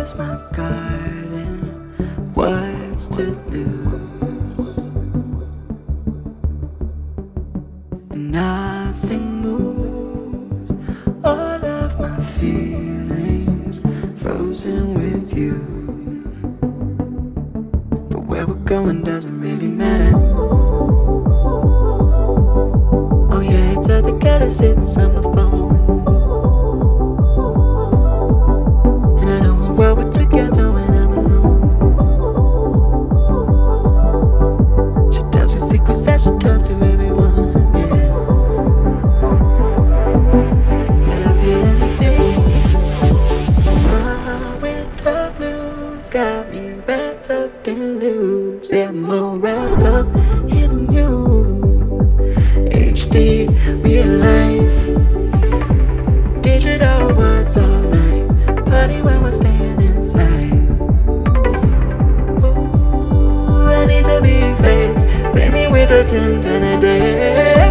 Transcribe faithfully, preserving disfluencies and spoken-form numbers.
is my garden? What's to lose? And nothing moves. All of my feelings frozen with you. But where we're going doesn't really matter. Oh yeah, it's at the gutter sits on my phone. Got me wrapped up in loops. Yeah, I'm all wrapped up in you. H D, real life, digital words all night. Party when we're staying inside. Ooh, I need to be fake. Pay me with a ten ten a day.